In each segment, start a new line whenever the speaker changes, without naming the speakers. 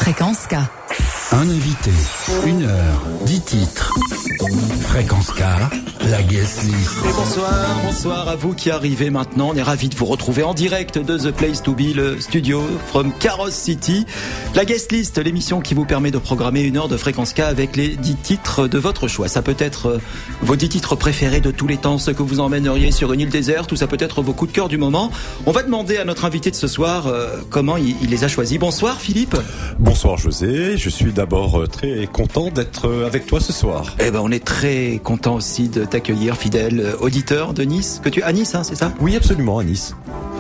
Fréquence K.
Un invité, 1 heure, 10 titres. Fréquence K, la guest list.
Et bonsoir à vous qui arrivez maintenant. On est ravis de vous retrouver en direct de The Place to Be, le studio from Carros City. La guest list, l'émission qui vous permet de programmer 1 heure de Fréquence K avec les 10 titres de votre choix. Ça peut être vos 10 titres préférés de tous les temps, ceux que vous emmèneriez sur une île déserte, ou ça peut être vos coups de cœur du moment. On va demander à notre invité de ce soir comment il les a choisis. Bonsoir Philippe.
Bonsoir José, je suis d'abord très content d'être avec toi ce soir.
Eh ben on est très content aussi de t'accueillir, fidèle auditeur de Nice. Que tu à Nice, hein, c'est ça ?
Oui, absolument, à Nice.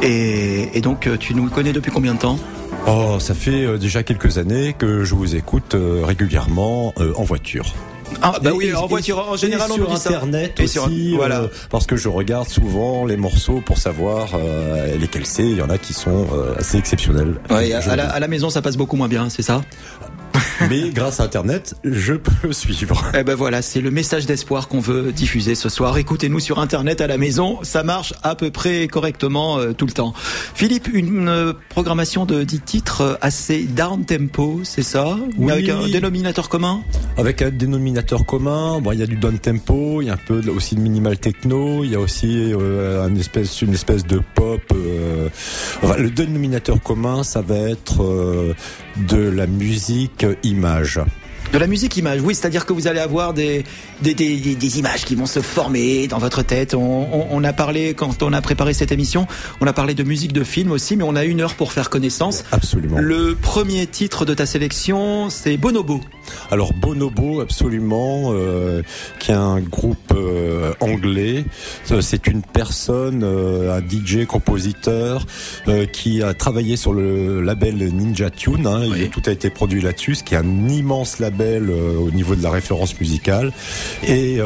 Et donc tu nous connais depuis combien de temps ?
Oh, ça fait déjà quelques années que je vous écoute régulièrement en voiture.
Ah bah oui, en voiture en général, on
sur
nous dit
internet
ça.
aussi,
voilà.
Parce que je regarde souvent les morceaux pour savoir lesquels c'est. Il y en a qui sont assez exceptionnels.
Ouais, à la maison ça passe beaucoup moins bien, c'est ça ?
Mais grâce à internet, je peux suivre.
Eh ben voilà, c'est le message d'espoir qu'on veut diffuser ce soir. Écoutez-nous sur internet à la maison, ça marche à peu près correctement tout le temps. Philippe, une programmation de 10 titres assez down tempo, c'est ça ?
Oui.
Mais avec un dénominateur commun ?
Avec un dénominateur commun, bon, il y a du down tempo, il y a un peu aussi de minimal techno, il y a aussi une espèce de pop. Enfin, le dénominateur commun, ça va être de la musique image.
De la musique image, oui, c'est-à-dire que vous allez avoir des images qui vont se former dans votre tête. On a parlé, quand on a préparé cette émission, on a parlé de musique de film aussi, mais on a 1 heure pour faire connaissance.
Absolument.
Le premier titre de ta sélection, c'est Bonobo.
Alors Bonobo, absolument, qui est un groupe anglais. C'est une personne, un DJ compositeur, qui a travaillé sur le label Ninja Tune. Hein,
oui.
Tout a été produit là-dessus, ce qui est un immense label au niveau de la référence musicale, et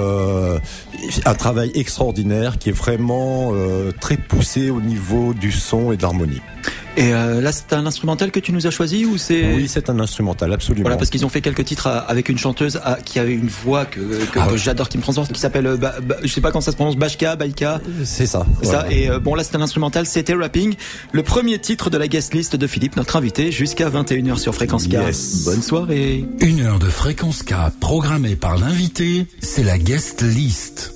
un travail extraordinaire qui est vraiment très poussé au niveau du son et de l'harmonie. Et
là, c'est un instrumental que tu nous as choisi ou c'est...
Oui, c'est un instrumental, absolument.
Voilà, parce qu'ils ont fait quelques titres avec une chanteuse qui avait une voix que j'adore, qui me transporte, qui s'appelle, je sais pas comment ça se prononce, Baika.
C'est ça.
Voilà.
Ça.
Et bon, là, c'est un instrumental, c'était Rapping, le premier titre de la guest list de Philippe, notre invité, jusqu'à 21h sur Fréquence K.
Yes.
Bonne soirée.
1 heure de Fréquence K programmée par l'invité, c'est la guest list.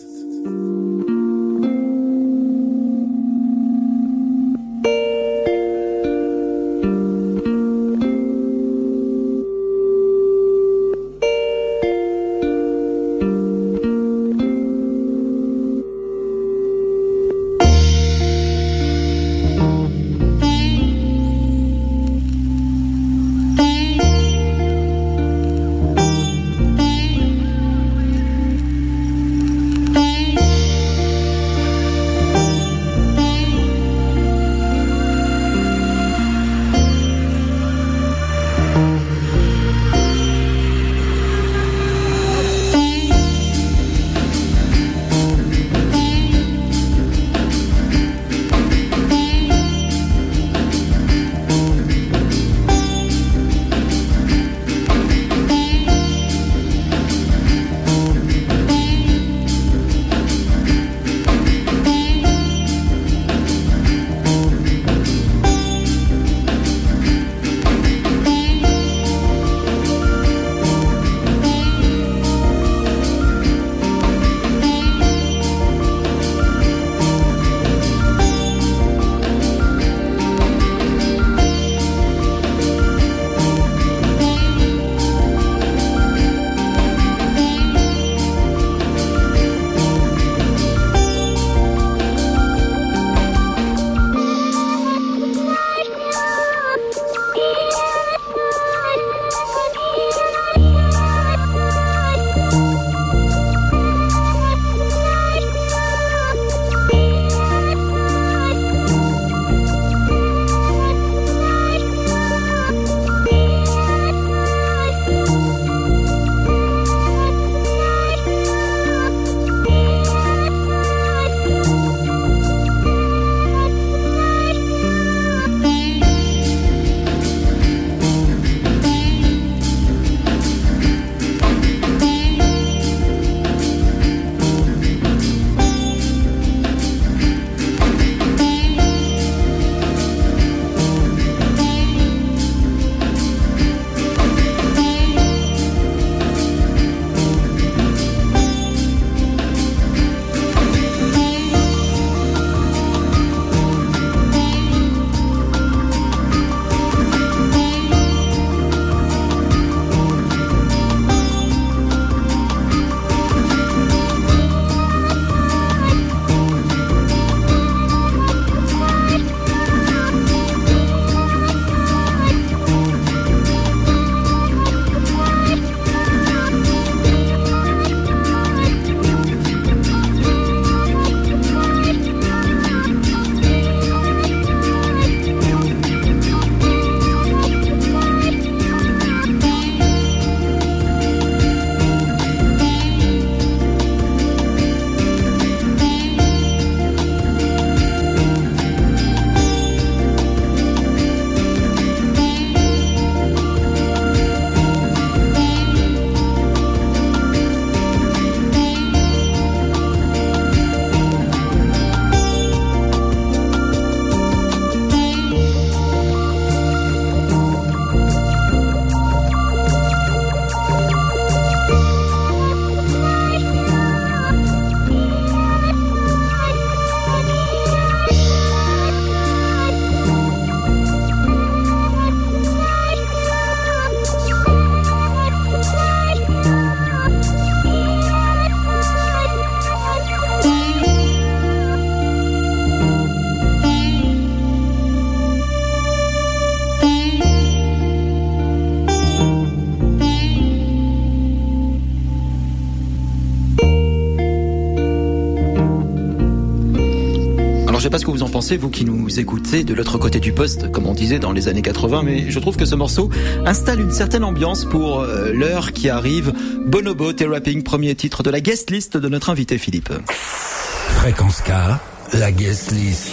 sais pas ce que vous en pensez, vous qui nous écoutez de l'autre côté du poste, comme on disait dans les années 80, mais je trouve que ce morceau installe une certaine ambiance pour l'heure qui arrive. Bonobo, T-Rapping, premier titre de la guest list de notre invité Philippe.
Fréquence K, la guest list.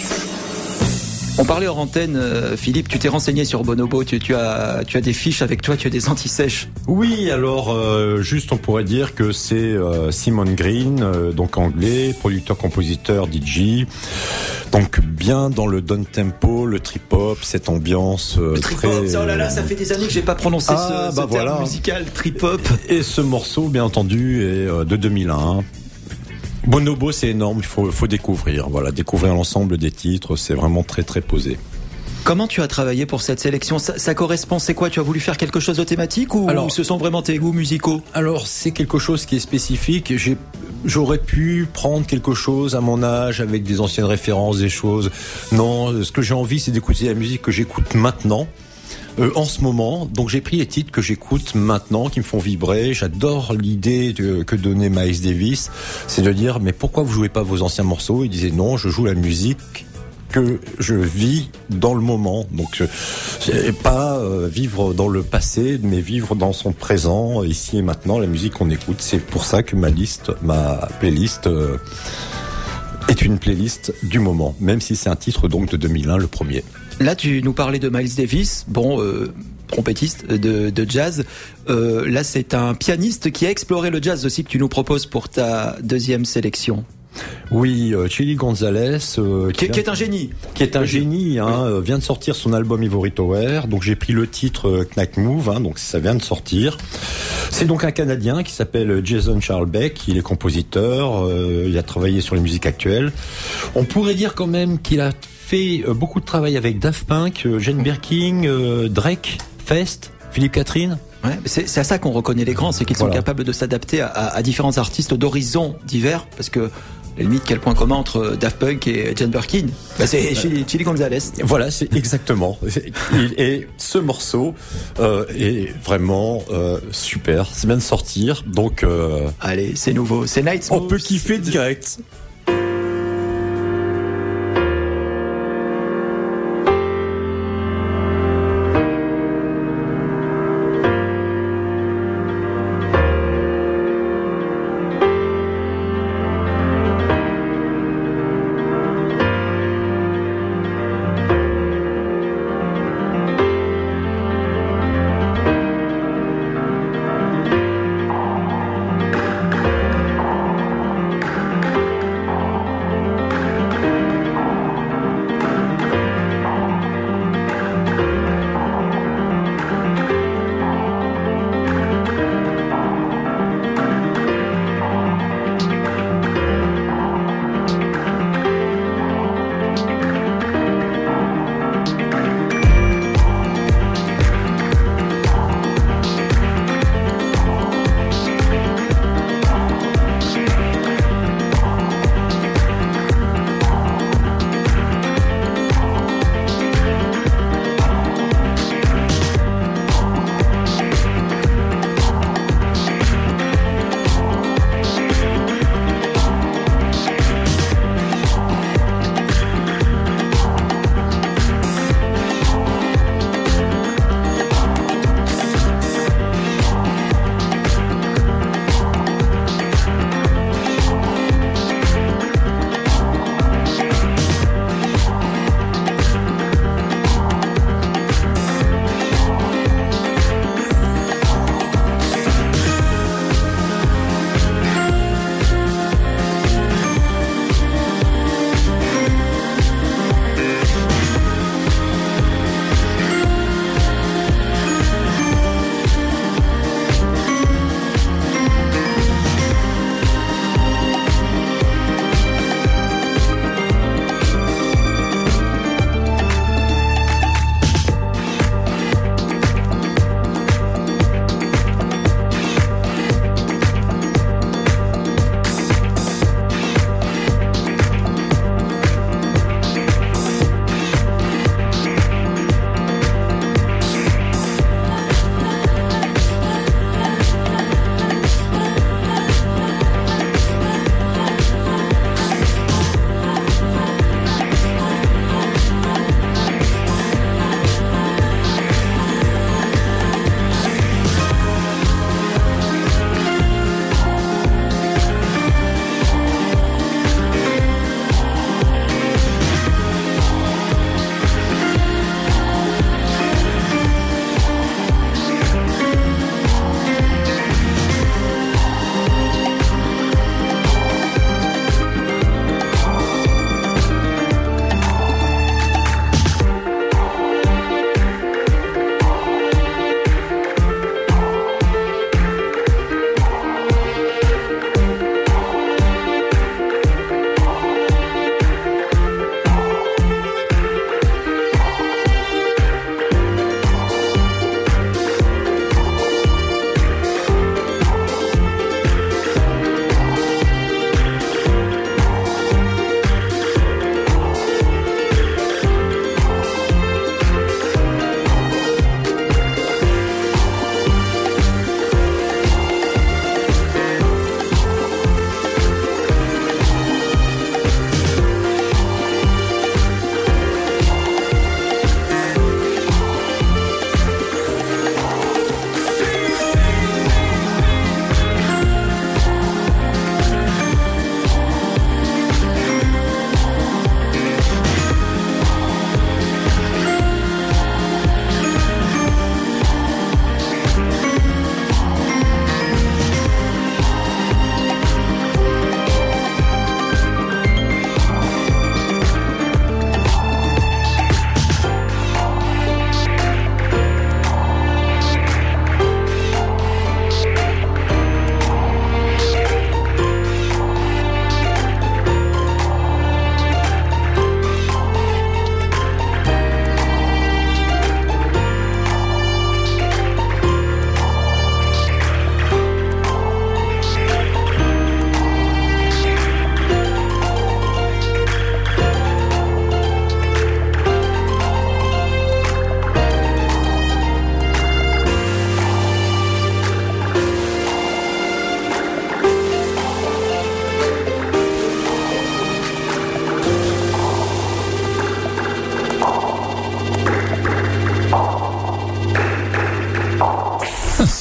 On parlait hors antenne, Philippe, tu t'es renseigné sur Bonobo, tu as des fiches avec toi, tu as des anti-sèches.
Oui, alors juste on pourrait dire que c'est Simon Green, donc anglais, producteur-compositeur, DJ, donc bien dans le down tempo, le trip-hop, cette ambiance
le trip-hop,
très...
oh là là, ça fait des années que j'ai pas prononcé ce terme
voilà.
musical, trip-hop.
Et ce morceau, bien entendu, est de 2001. Bonobo, c'est énorme, il faut découvrir. Voilà, découvrir l'ensemble des titres, c'est vraiment très très posé.
Comment tu as travaillé pour cette sélection ? Ça correspond, c'est quoi ? Tu as voulu faire quelque chose de thématique ou ce sont vraiment tes goûts musicaux ?
Alors, c'est quelque chose qui est spécifique. J'aurais pu prendre quelque chose à mon âge avec des anciennes références, des choses. Non, ce que j'ai envie, c'est d'écouter la musique que j'écoute maintenant. En ce moment, donc j'ai pris les titres que j'écoute maintenant, qui me font vibrer. J'adore l'idée que donnait Miles Davis, c'est de dire mais pourquoi vous jouez pas vos anciens morceaux ? Il disait non, je joue la musique que je vis dans le moment. Donc pas vivre dans le passé, mais vivre dans son présent, ici et maintenant. La musique qu'on écoute, c'est pour ça que ma playlist est une playlist du moment, même si c'est un titre donc de 2001, le premier.
Là, tu nous parlais de Miles Davis, trompettiste de jazz. Là, c'est un pianiste qui a exploré le jazz aussi que tu nous proposes pour ta deuxième sélection.
Oui, Chili Gonzalez,
qui est un génie.
Qui est un génie, vient de sortir son album Ivory Tower. Donc j'ai pris le titre Knack Move, donc ça vient de sortir. C'est donc un Canadien qui s'appelle Jason Charlebeck. Il est compositeur, il a travaillé sur les musiques actuelles. On pourrait dire quand même qu'il a fait beaucoup de travail avec Daft Punk, Jane Birkin, Drake, Fest, Philippe Catherine.
Ouais, c'est à ça qu'on reconnaît les grands, c'est qu'ils sont capables de s'adapter à différents artistes d'horizons divers, parce que la limite, quel point commun entre Daft Punk et Jane Birkin ? C'est Chili Gonzalez.
Voilà, c'est exactement. Et ce morceau est vraiment super. C'est bien de sortir, donc...
Allez, c'est nouveau, c'est Night Smooth.
On peut kiffer direct.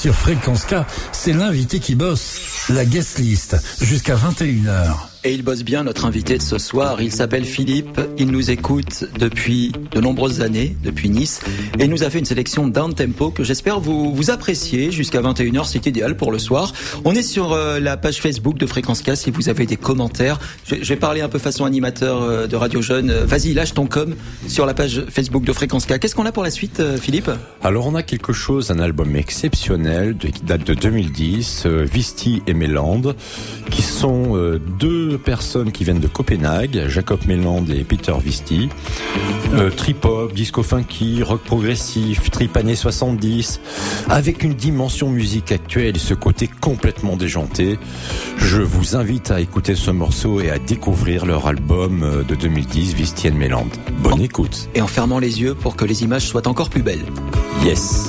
Sur Fréquence K, c'est l'invité qui bosse. La guest list, jusqu'à 21h.
Et il bosse bien, notre invité de ce soir. Il s'appelle Philippe. Il nous écoute depuis de nombreuses années, depuis Nice. Et il nous a fait une sélection down tempo que j'espère vous appréciez. Jusqu'à 21h, c'est idéal pour le soir. On est sur la page Facebook de Fréquence K. Si vous avez des commentaires, je vais parler un peu façon animateur de Radio Jeune. Vas-y, lâche ton com sur la page Facebook de Fréquence K. Qu'est-ce qu'on a pour la suite, Philippe?
Alors, on a quelque chose, un album exceptionnel qui date de 2010, Visti et Mélande, qui sont deux personnes qui viennent de Copenhague, Jacob Mélande et Peter Visti. Trip-hop, disco-funky, rock progressif, trip années 70, avec une dimension musique actuelle et ce côté complètement déjanté. Je vous invite à écouter ce morceau et à découvrir leur album de 2010, Visti et Mélande. Bonne écoute.
Et en fermant les yeux pour que les images soient encore plus belles.
Yes.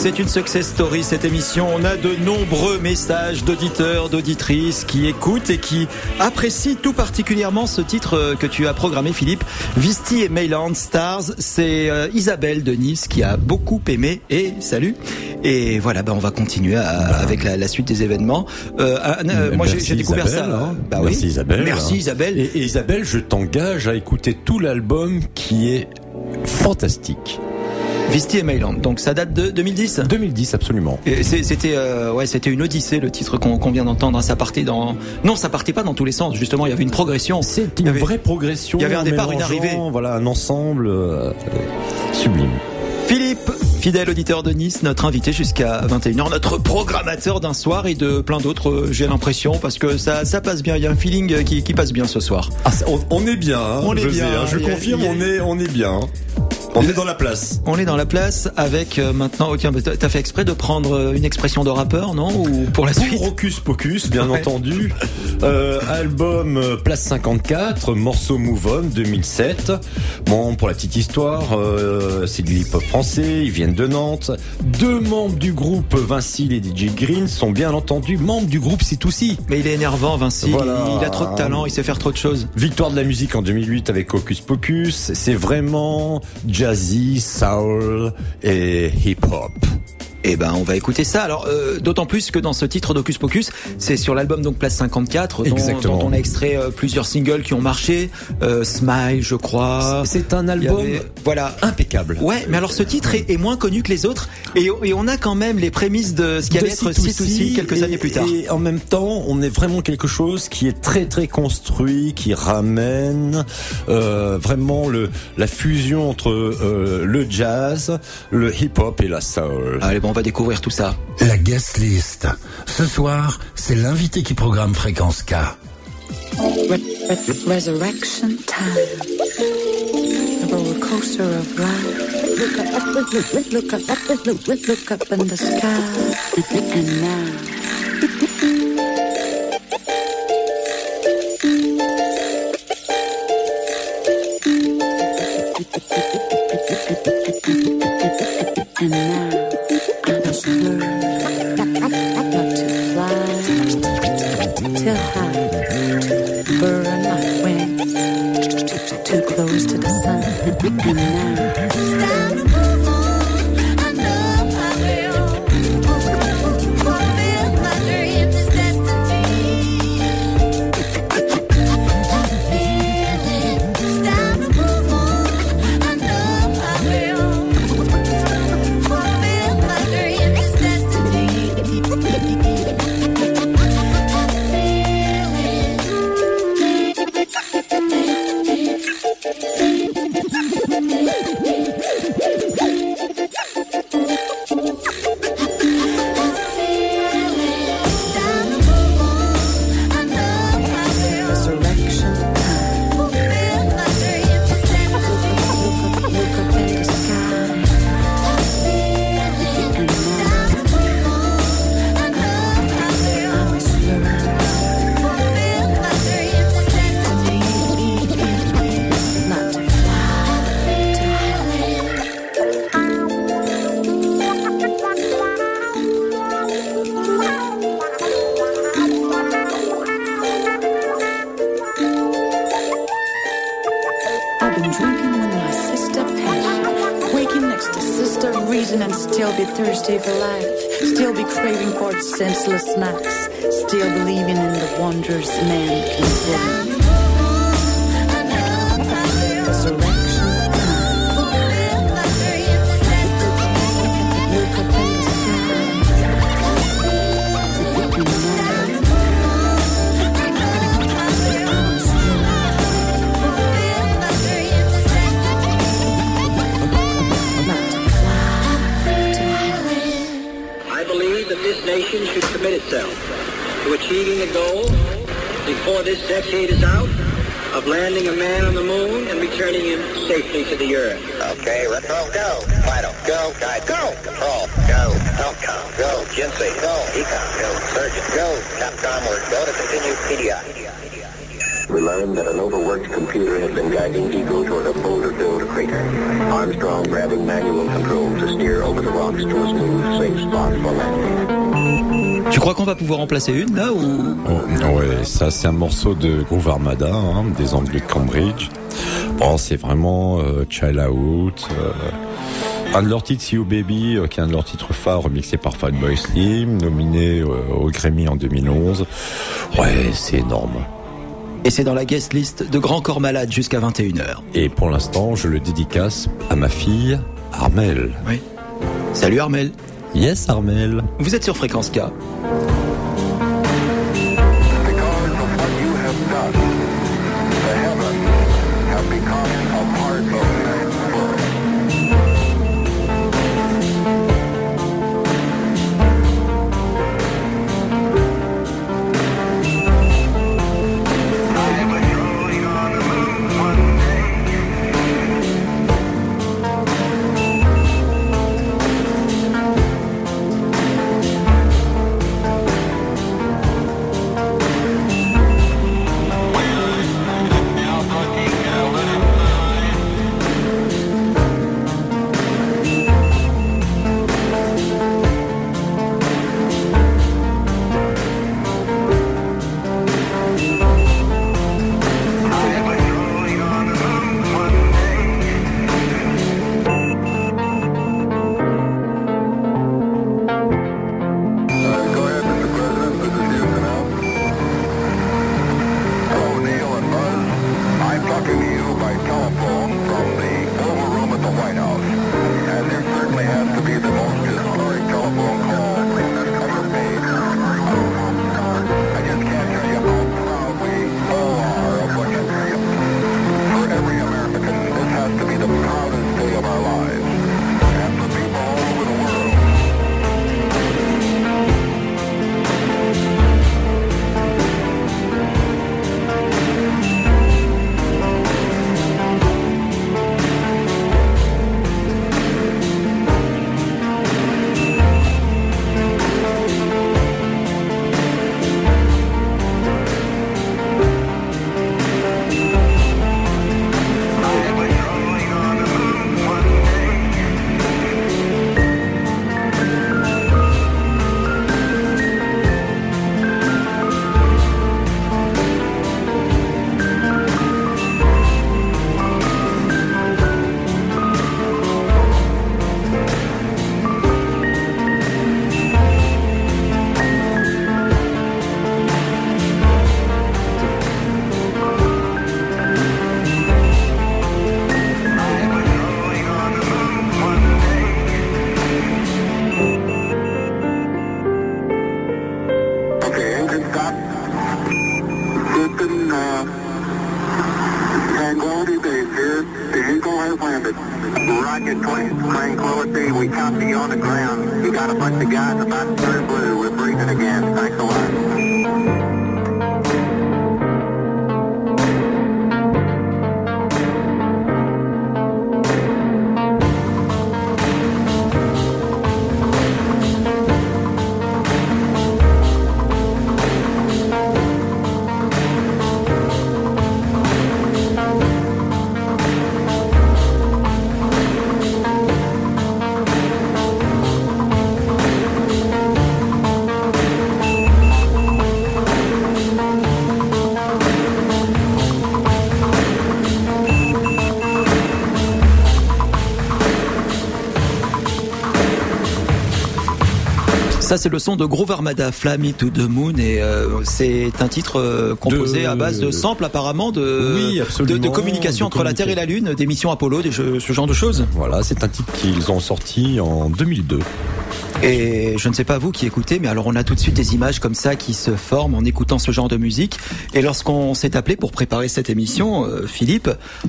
C'est une success story cette émission. On a de nombreux messages d'auditeurs, d'auditrices qui écoutent et qui apprécient tout particulièrement ce titre que tu as programmé, Philippe. Visti et Mayland Stars. C'est Isabelle de Nice qui a beaucoup aimé. Et salut. Et voilà, on va continuer avec la suite des événements. Moi, j'ai découvert
Isabelle,
ça.
Merci Isabelle.
Merci Isabelle.
Et Isabelle, je t'engage à écouter tout l'album qui est fantastique.
Visti et Mayland. Donc ça date de 2010.
2010, absolument.
Et c'était une odyssée, le titre qu'on vient d'entendre. Ça partait pas dans tous les sens. Justement, il y avait une progression.
C'est une vraie progression.
Il y avait un départ, une arrivée.
Voilà, un ensemble sublime.
Philippe, fidèle auditeur de Nice, notre invité jusqu'à 21h, notre programmateur d'un soir et de plein d'autres, j'ai l'impression, parce que ça passe bien. Il y a un feeling qui passe bien ce soir.
On est bien.
On est bien.
Je confirme, on est bien. On est dans la place.
On est dans la place avec maintenant. Tiens, t'as fait exprès de prendre une expression de rappeur, non? Ou pour la suite?
Hocus Pocus, bien entendu. Album Place 54, morceau Move On 2007. Bon, pour la petite histoire, c'est du hip-hop français. Ils viennent de Nantes. 2 membres du groupe, Vinci et DJ Green, sont bien entendu membres du groupe C2C.
Mais il est énervant, Vinci.
Voilà.
Il a trop de talent. Il sait faire trop de choses.
Victoire de la musique en 2008 avec Hocus Pocus. C'est vraiment jazzy, soul et hip-hop.
Eh ben, on va écouter ça. Alors, d'autant plus que dans ce titre d'Hocus Pocus, c'est sur l'album donc Place 54, dont on a extrait plusieurs singles qui ont marché. Smile, je crois.
C'est un album impeccable.
Ouais, mais alors ce titre est moins connu que les autres, et on a quand même les prémices de ce qui allait être C2C quelques années plus tard.
Et en même temps, on est vraiment quelque chose qui est très très construit, qui ramène vraiment la fusion entre le jazz, le hip-hop et la soul.
Allez, on va découvrir tout ça.
La guest list. Ce soir, c'est l'invité qui programme Fréquence K.
Resurrection time. A roller coaster of life. Look up in the sky. And now. And now. Till high, burn my wings, too close to the sun, and now it's time to move on. I know I will fulfill my dreams, destiny. I feel it. It's time to move on. I know I will fulfill my dreams, destiny. Thirsty for life, still be craving for its senseless snacks, still believing in the wonders man can bring. Resurrection time. Look up in the sky.
This nation should commit itself to achieving a goal before this decade is out of landing a man on the moon and returning him safely to the earth.
Okay, retro, go. Vital, go. Guide, go. Control, go. Telcom, go. Jinsei, go. Ecom, go. Surgeon, go. Capcom, word, go to continue PDI. We learned that an overworked computer had been guiding Ego toward a boulder-filled crater. Armstrong grabbing manual control to steer over the rocks to a smooth, safe spot for landing.
Tu crois qu'on va pouvoir en placer une là ou...
Ouais, ça c'est un morceau de Groove Armada, des Anglais de Cambridge. Bon, c'est vraiment Child Out. Un de leurs titres, See You Baby, qui est un de leurs titres phares, remixé par Fatboy Slim, nominé au Grammy en 2011. Ouais, c'est énorme.
Et c'est dans la guest list de Grand Corps Malade jusqu'à 21h.
Et pour l'instant, je le dédicace à ma fille, Armelle.
Oui. Salut Armelle.
Yes, Armelle.
Vous êtes sur Fréquence K. Ça, c'est le son de Groove Armada, Fly Me to the Moon, et c'est un titre composé à base de samples apparemment de communication entre la Terre et la Lune, des missions Apollo, ce genre de choses.
Voilà, c'est un titre qu'ils ont sorti en 2002.
Et je ne sais pas vous qui écoutez, mais alors on a tout de suite des images comme ça qui se forment en écoutant ce genre de musique. Et lorsqu'on s'est appelé pour préparer cette émission, Philippe,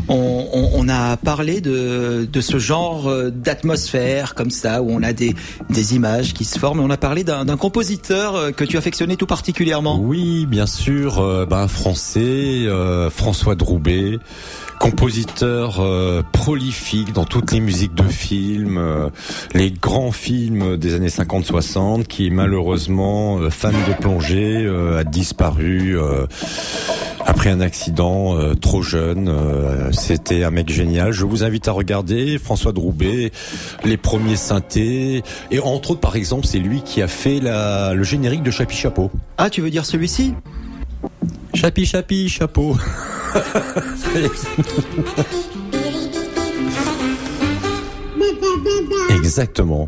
on a parlé de ce genre d'atmosphère comme ça, où on a des images qui se forment. Et on a parlé d'un compositeur que tu affectionnais tout particulièrement.
Oui, bien sûr, un Français, François Droubet, Compositeur prolifique dans toutes les musiques de films, les grands films des années 50-60, qui malheureusement, fan de plongée, a disparu après un accident trop jeune. C'était un mec génial. Je vous invite à regarder François Droubet, les premiers synthés, et entre autres, par exemple, c'est lui qui a fait le générique de Chapi Chapeau.
Ah, tu veux dire celui-ci ?
Chapi Chapi Chapeau. Exactement.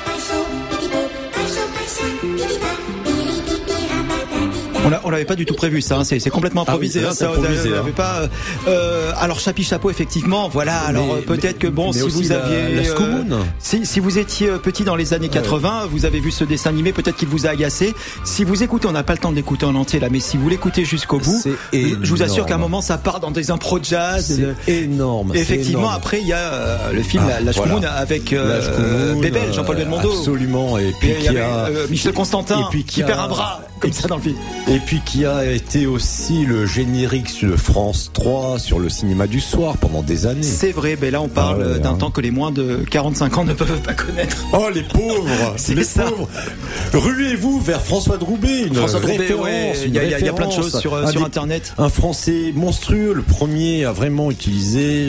On l'avait pas du tout prévu ça, hein. C'est complètement improvisé.
Ah oui, c'est improvisé,
on l'avait pas. Alors Chapi Chapeau effectivement, voilà. Alors peut-être que bon, si vous aviez, si vous étiez petit dans les années 80, vous avez vu ce dessin animé, peut-être qu'il vous a agacé. Si vous écoutez, on n'a pas le temps de l'écouter en entier là, mais si vous l'écoutez jusqu'au bout, je vous assure qu'à un moment ça part dans des impros de jazz.
C'est énorme.
Et effectivement,
énorme.
Après il y a le film La Shkumun avec Bébel, Jean-Paul Belmondo.
Absolument. Et puis
il y avait Michel Constantin qui perd un bras comme ça dans le film.
Et puis qui a été aussi le générique de France 3 sur le cinéma du soir pendant des années.
C'est vrai, mais là on parle d'un temps que les moins de 45 ans ne peuvent pas connaître.
Oh les pauvres,
c'est ça.
Pauvres. Ruez-vous vers François Droubet,
François Droubet,
référence.
Il y a plein de choses sur internet.
Un Français monstrueux, le premier à vraiment utiliser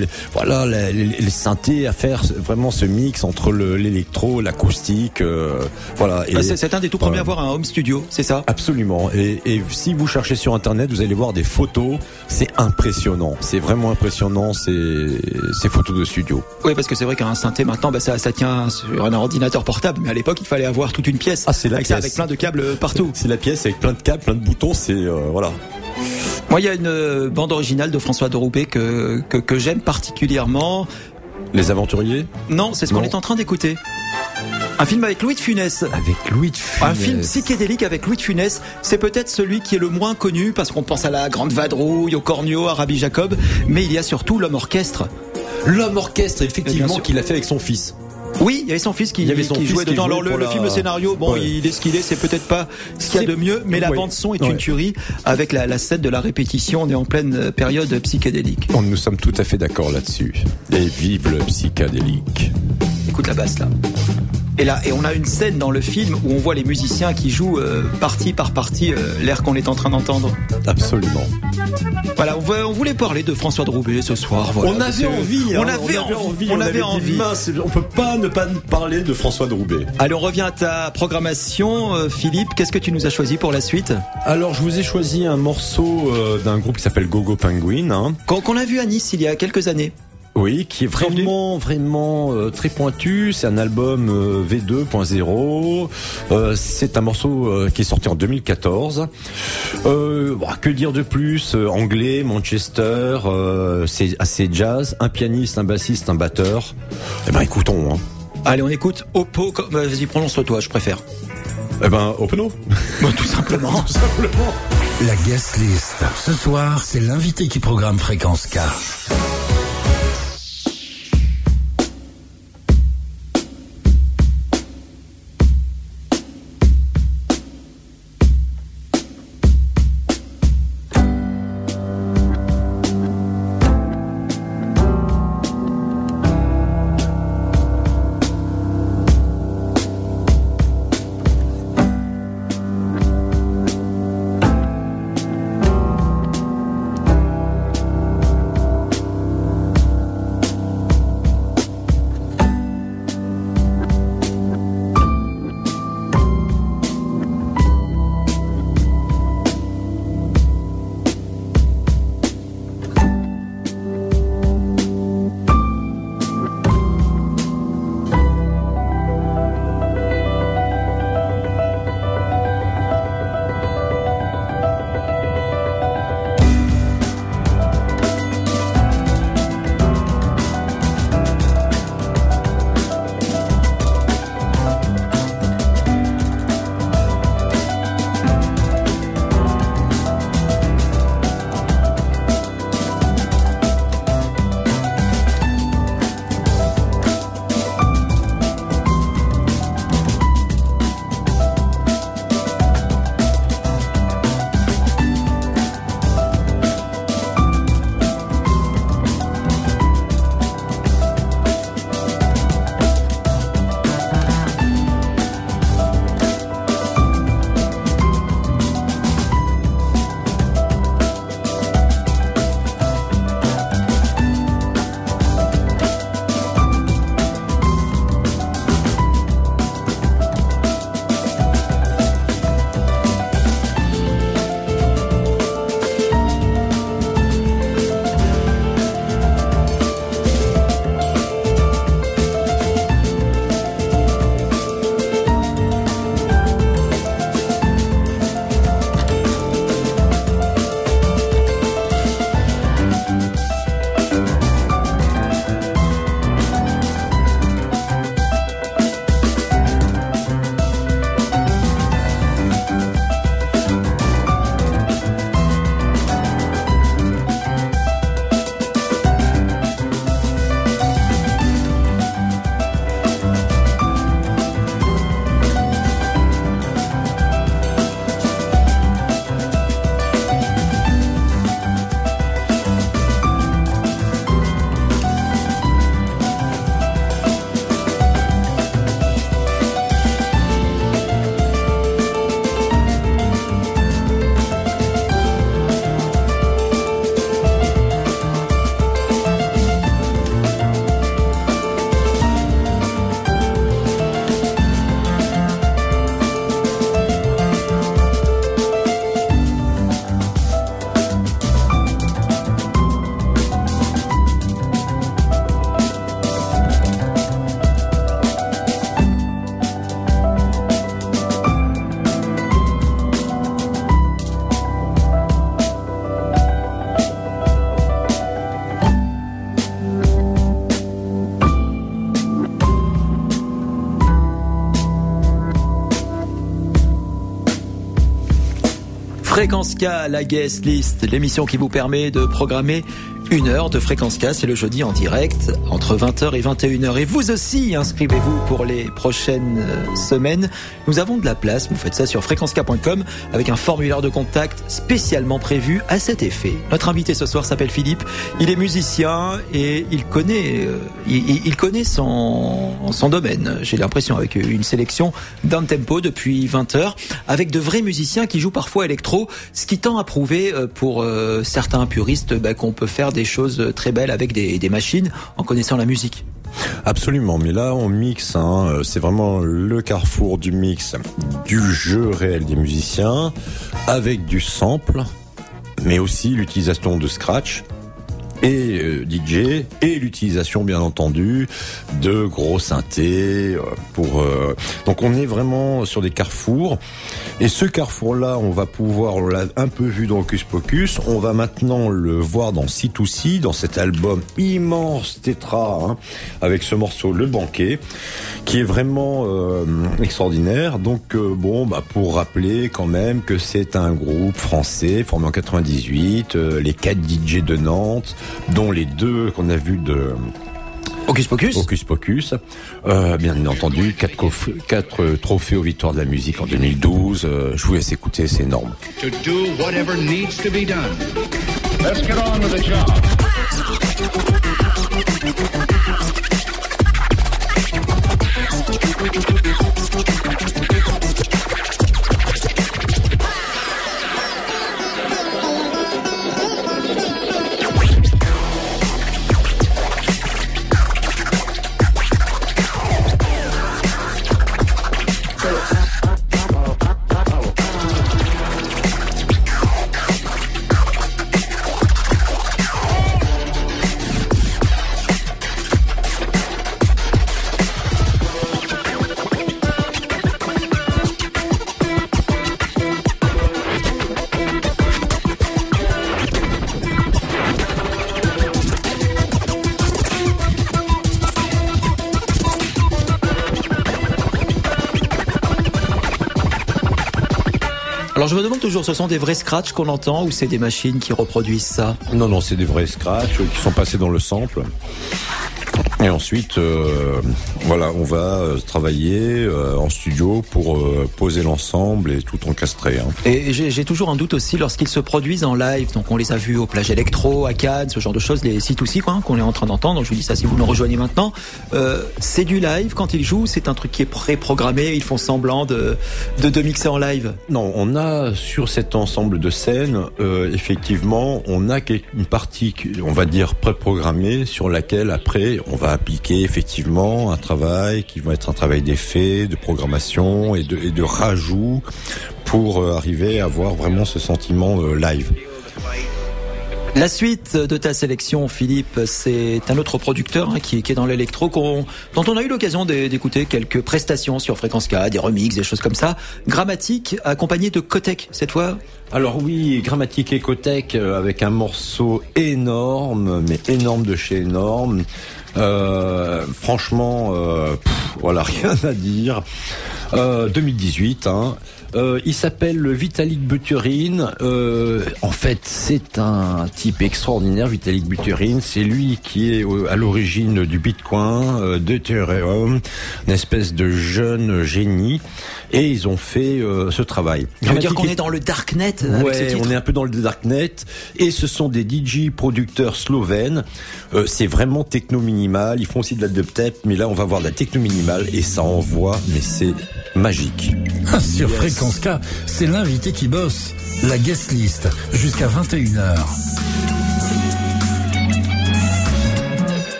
les synthés, à faire vraiment ce mix entre l'électro, l'acoustique, voilà.
Et c'est un des tout premiers à avoir un home studio, c'est ça ?
Absolument. Et si vous cherchez sur internet, vous allez voir des photos. C'est impressionnant. C'est vraiment impressionnant ces photos de studio.
Oui, parce que c'est vrai qu'un synthé maintenant, ça tient sur un ordinateur portable. Mais à l'époque, il fallait avoir toute une pièce.
Ah, c'est la pièce.
Avec plein de câbles partout.
C'est la pièce avec plein de câbles, plein de boutons. C'est voilà.
Moi, il y a une bande originale de François Droubet que j'aime particulièrement.
Les Aventuriers ?
Non, c'est ce qu'on est en train d'écouter. Un film avec Louis de Funès.
Avec Louis de Funès.
Un film psychédélique avec Louis de Funès. C'est peut-être celui qui est le moins connu parce qu'on pense à la Grande Vadrouille, au Cornio, à Rabbi Jacob. Mais il y a surtout l'homme orchestre.
L'homme orchestre, effectivement, qu'il a fait avec son fils.
Oui, il y avait son fils qui jouait dedans. Alors le film, le scénario, il est ce qu'il est, c'est peut-être pas ce qu'il y a de mieux, mais la bande son est une tuerie avec la scène de la répétition. On est en pleine période psychédélique.
Nous sommes tout à fait d'accord là-dessus. Et vive le psychédélique.
Écoute la basse là. Et on a une scène dans le film où on voit les musiciens qui jouent partie par partie l'air qu'on est en train d'entendre.
Absolument.
Voilà, on voulait parler de François Droubet ce soir. Voilà,
on avait envie. On avait envie. On peut pas ne pas parler de François Droubet.
Allez, on revient à ta programmation, Philippe. Qu'est-ce que tu nous as choisi pour la suite ?
Alors, je vous ai choisi un morceau d'un groupe qui s'appelle Gogo Penguin.
Qu'on a vu à Nice il y a quelques années.
Oui, qui est vraiment très pointu. C'est un album V2.0. C'est un morceau qui est sorti en 2014. Que dire de plus ? Anglais, Manchester, c'est assez jazz. Un pianiste, un bassiste, un batteur. Écoutons. Hein.
Allez, on écoute Oppo. Vas-y, prononce-toi, je préfère.
Opno.
Tout simplement.
Tout simplement.
La guest list. Ce soir, c'est l'invité qui programme Fréquence K.
Fréquence K, la guest list, l'émission qui vous permet de programmer 1 heure de Fréquence K, c'est le jeudi en direct entre 20h et 21h. Et vous aussi, inscrivez-vous pour les prochaines semaines. Nous avons de la place, vous faites ça sur fréquencek.com avec un formulaire de contact spécialement prévu à cet effet. Notre invité ce soir s'appelle Philippe, il est musicien et il connaît son domaine. J'ai l'impression avec une sélection d'un tempo depuis 20 heures, avec de vrais musiciens qui jouent parfois électro, ce qui tend à prouver pour certains puristes qu'on peut faire des choses très belles avec des machines en connaissant la musique.
Absolument, mais là on mixe, c'est vraiment le carrefour du mix, du jeu réel des musiciens, avec du sample, mais aussi l'utilisation de scratch et DJ, et l'utilisation bien entendu de gros synthés donc on est vraiment sur des carrefours, et ce carrefour-là on va pouvoir, on l'a un peu vu dans Hocus Pocus, on va maintenant le voir dans C2C, dans cet album immense tétra, avec ce morceau Le Banquet, qui est vraiment extraordinaire. Donc pour rappeler quand même que c'est un groupe français formé en 98, les 4 DJ de Nantes, dont les 2 qu'on a vus de
Hocus
Pocus, bien entendu 4 trophées aux victoires de la musique en 2012. Je vous laisse écouter, c'est énorme.
To do whatever needs to be done. Let's get on with the job.
Alors je me demande toujours, ce sont des vrais scratchs qu'on entend ou c'est des machines qui reproduisent ça?
Non, c'est des vrais scratchs qui sont passés dans le sample. Et ensuite, on va travailler en studio pour poser l'ensemble et tout encastrer.
Et j'ai toujours un doute aussi lorsqu'ils se produisent en live. Donc on les a vus au Plage Electro, à Cannes, ce genre de choses, les C2C qu'on est en train d'entendre. Donc je vous dis ça si vous nous rejoignez maintenant. C'est du live quand ils jouent, c'est un truc qui est pré-programmé, ils font semblant de mixer en live?
Non, on a sur cet ensemble de scènes, effectivement, on a une partie, on va dire, pré-programmée sur laquelle après on va appliquer effectivement un travail qui va être un travail d'effet, de programmation et de rajout pour arriver à avoir vraiment ce sentiment live.
La suite de ta sélection, Philippe, c'est un autre producteur qui est dans l'électro, dont on a eu l'occasion d'écouter quelques prestations sur Fréquence K, des remixes, des choses comme ça. Grammatique, accompagné de Kotek cette fois.
Alors oui, Grammatique et Kotek avec un morceau énorme, mais énorme de chez énorme. Franchement, rien à dire. 2018, il s'appelle Vitalik Buterin. En fait, c'est un type extraordinaire, Vitalik Buterin. C'est lui qui est à l'origine du Bitcoin, d'Ethereum, une espèce de jeune génie. Et ils ont fait ce travail.
Ça veut dire qu'on est dans le darknet avec ce titre.
On est un peu dans le darknet. Et ce sont des DJ producteurs slovènes. C'est vraiment techno minimal. Ils font aussi de la dubstep, mais là on va voir de la techno minimale et ça envoie, mais c'est magique.
Sur Fréquence K, c'est l'invité qui bosse. La guest list jusqu'à 21h.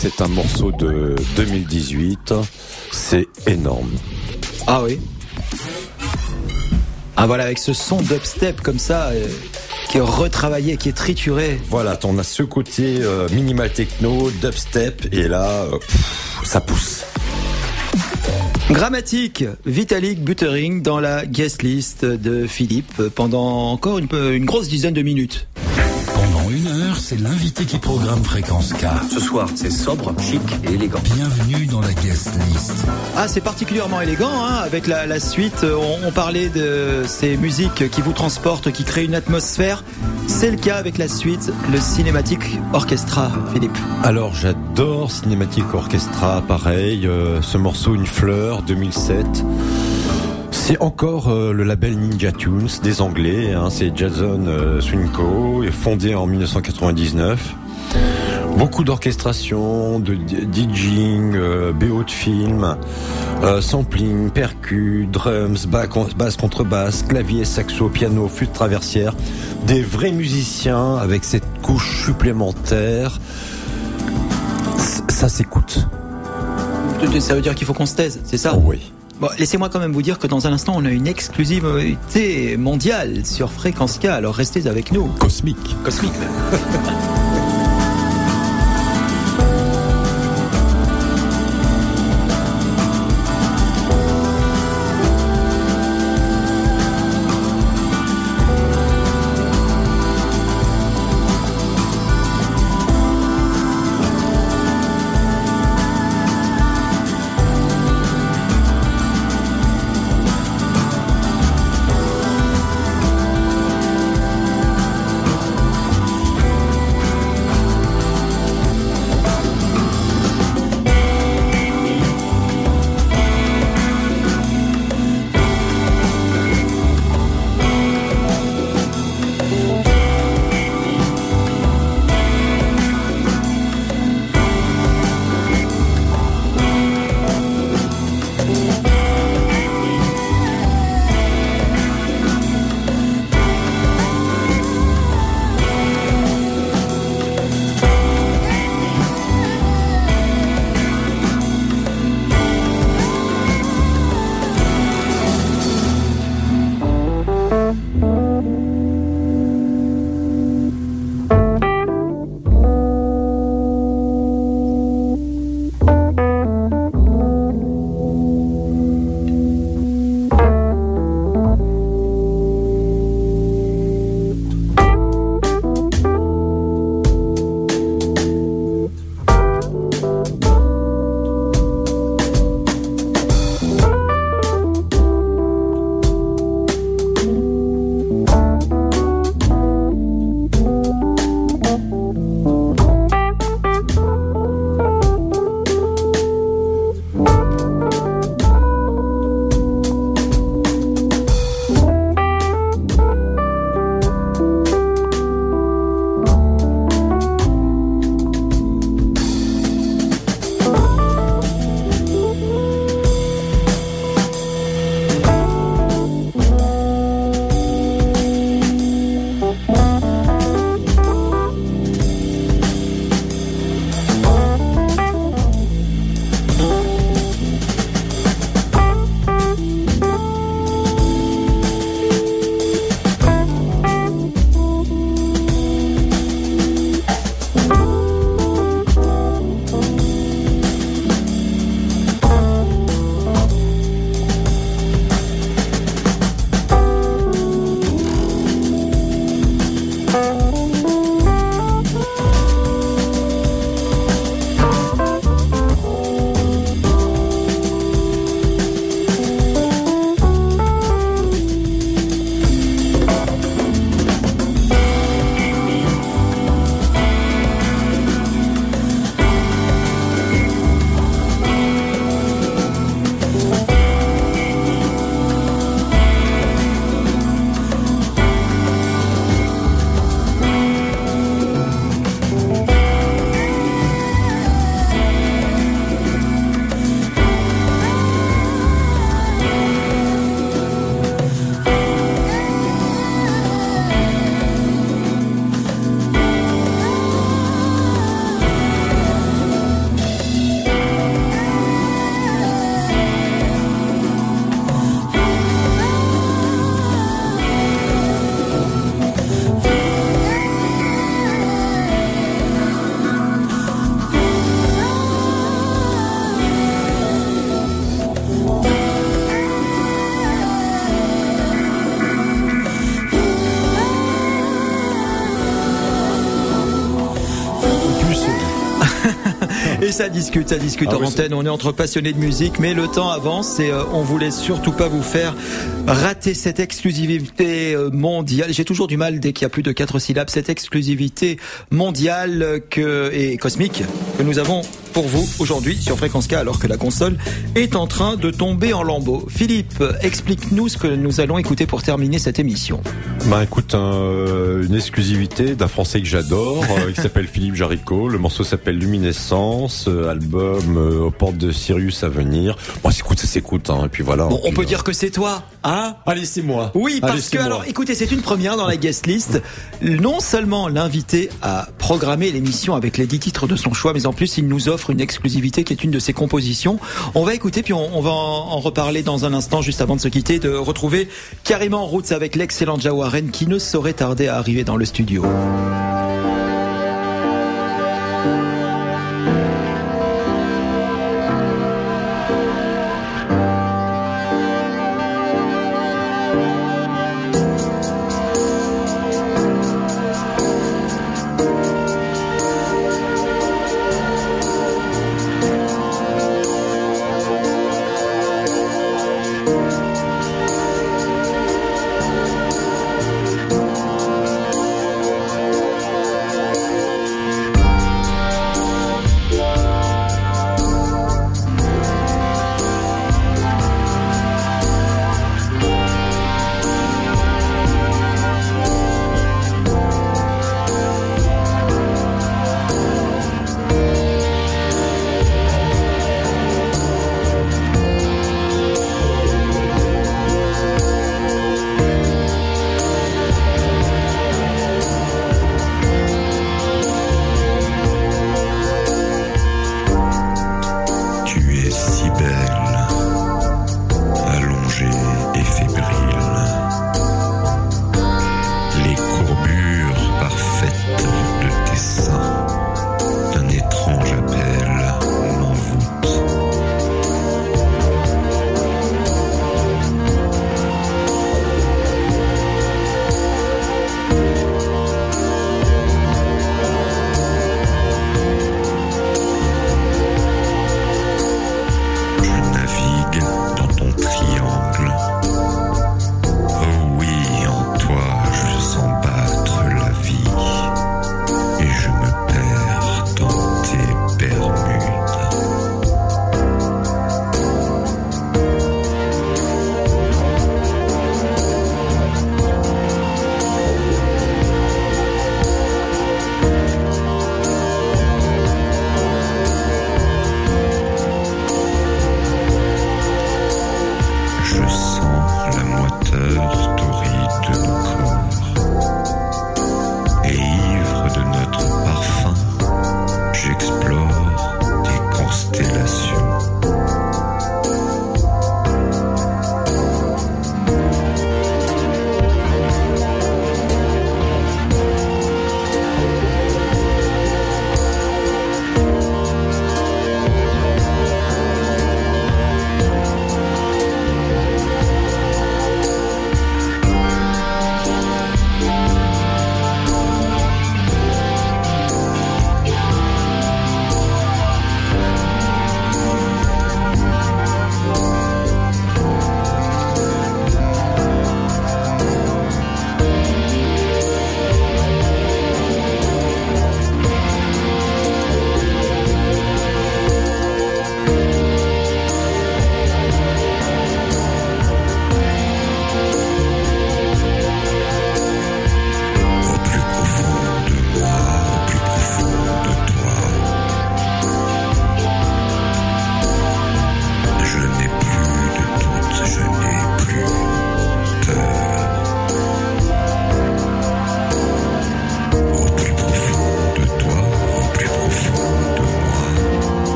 c'est un morceau de 2018. C'est énorme.
Ah oui. Ah voilà, avec ce son dubstep comme ça, qui est retravaillé, qui est trituré.
Voilà, on a ce côté minimal techno, dubstep, et là, ça pousse.
Grammatique, Vitalik Buterin dans la guest list de Philippe pendant encore une grosse dizaine de minutes.
Pendant 1 heure, c'est l'invité qui programme Fréquence K.
Ce soir, c'est sobre, chic et élégant.
Bienvenue dans la guest list.
Ah, c'est particulièrement élégant, hein, avec la suite. On parlait de ces musiques qui vous transportent, qui créent une atmosphère. C'est le cas avec la suite, le Cinematic Orchestra, Philippe.
Alors, j'adore Cinematic Orchestra, pareil. Ce morceau, Une fleur, 2007. C'est encore le label Ninja Tunes des Anglais, hein, c'est Jason Swinco, fondé en 1999. Beaucoup d'orchestration, de DJing, BO de film, sampling, percus, drums, basse, contrebasse, clavier, saxo, piano, flûte traversière. Des vrais musiciens avec cette couche supplémentaire. Ça s'écoute.
Ça veut dire qu'il faut qu'on se taise, c'est ça ?
Oh oui.
Bon, laissez-moi quand même vous dire que dans un instant, on a une exclusivité mondiale sur Fréquence K, alors restez avec nous.
Cosmique.
Cosmique. Oui, ça discute en antenne. On est entre passionnés de musique, mais le temps avance et on voulait surtout pas vous faire rater cette exclusivité mondiale. J'ai toujours du mal dès qu'il y a plus de 4 syllabes. Cette exclusivité mondiale et cosmique que nous avons pour vous aujourd'hui sur Fréquence K, alors que la console est en train de tomber en lambeaux. Philippe, explique-nous ce que nous allons écouter pour terminer cette émission.
Écoute, une exclusivité d'un Français que j'adore, qui s'appelle Philippe Jaricot. Le morceau s'appelle Luminescence, album aux portes de Sirius à venir. Bon, ça s'écoute, et puis voilà.
Bon, on peut dire que c'est toi, hein?
Allez, c'est moi.
Oui, parce que, alors, écoutez, c'est une première dans la guest list. Non seulement l'invité a programmé l'émission avec les 10 titres de son choix, mais en plus, il nous offre une exclusivité qui est une de ses compositions. On va écouter, puis on va en reparler dans un instant, juste avant de se quitter, de retrouver carrément Roots avec l'excellent Jawaren qui ne saurait tarder à arriver dans le studio.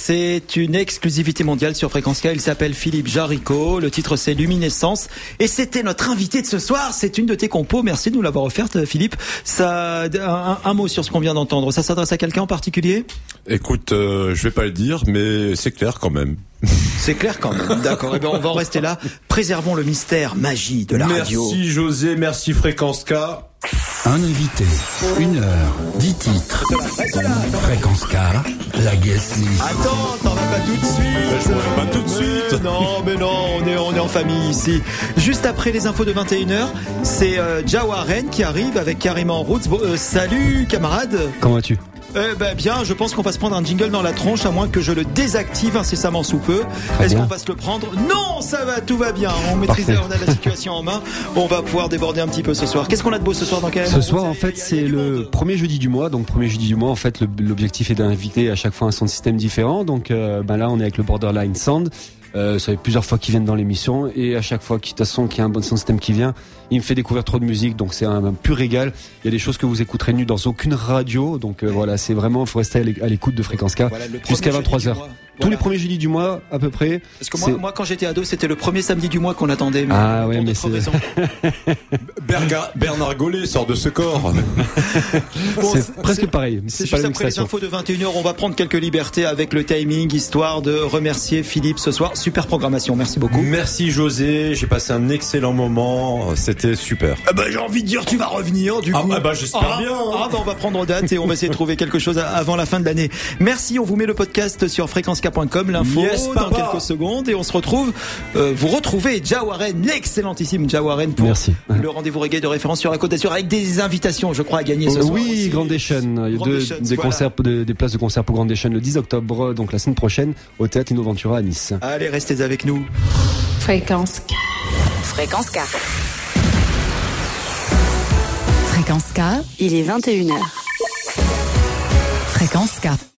c'est une exclusivité mondiale sur Fréquence K. Il s'appelle Philippe Jaricot. Le titre, c'est Luminescence. Et c'était notre invité de ce soir. C'est une de tes compos. Merci de nous l'avoir offerte, Philippe. Ça, un mot sur ce qu'on vient d'entendre. Ça s'adresse à quelqu'un en particulier?
Écoute, je vais pas le dire, mais c'est clair quand même.
C'est clair quand même. D'accord. Eh ben, on va en rester là. Préservons le mystère, magie de la radio.
Merci José, merci Fréquence K.
Un invité, 1 heure, 10 titres. Fréquence K, la guest list.
Attends, t'en vas pas tout de suite.
Je reviens pas tout de suite.
Non, mais non, on est en famille ici. Juste après les infos de 21h, c'est Jawaren qui arrive avec Carrément Roots. Salut camarade.
Comment vas-tu?
Bien, je pense qu'on va se prendre un jingle dans la tronche, à moins que je le désactive incessamment sous peu. Est-ce qu'on va se le prendre? Non, ça va, tout va bien. On maîtrise, on a la situation en main. On va pouvoir déborder un petit peu ce soir. Qu'est-ce qu'on a de beau ce soir dans Carrément?
Ce soir, en fait, c'est le premier jeudi du mois. Donc, premier jeudi du mois, en fait, l'objectif est d'inviter à chaque fois un son de système différent. Donc, là, on est avec le Borderline Sound. Ça fait plusieurs fois qu'ils viennent dans l'émission et à chaque fois qu'il y a un bon son système qui vient, il me fait découvrir trop de musique, donc c'est un pur régal. Il y a des choses que vous écouterez nues dans aucune radio, donc voilà, c'est vraiment, il faut rester à l'écoute de Fréquence K jusqu'à 23h. Tous les premiers jeudis du mois, à peu près.
Parce que moi, quand j'étais ado, c'était le premier samedi du mois qu'on attendait. Mais
ah ouais, mais c'est
Bernard Gollet sort de ce corps.
C'est presque pareil.
C'est juste après les infos de 21h, on va prendre quelques libertés avec le timing, histoire de remercier Philippe ce soir. Super programmation, merci beaucoup.
Merci José, j'ai passé un excellent moment, c'était super.
J'ai envie de dire, tu vas revenir du coup.
J'espère bien.
On va prendre date et on va essayer de trouver quelque chose avant la fin de l'année. Merci, on vous met le podcast sur fréquencek.com, l'info dans quelques secondes et on se retrouve. Vous retrouvez Jawaren, l'excellentissime Jawaren pour le rendez-vous reggae de référence sur la Côte d'Azur avec des invitations, je crois, à gagner ce soir.
Oui, Grandation, des concerts, des places de concert pour Grandation le 10 octobre, donc la semaine prochaine au Théâtre Innoventura à Nice.
Allez, restez avec nous.
Fréquence K.
Fréquence K.
Fréquence K, il est 21h. Fréquence K.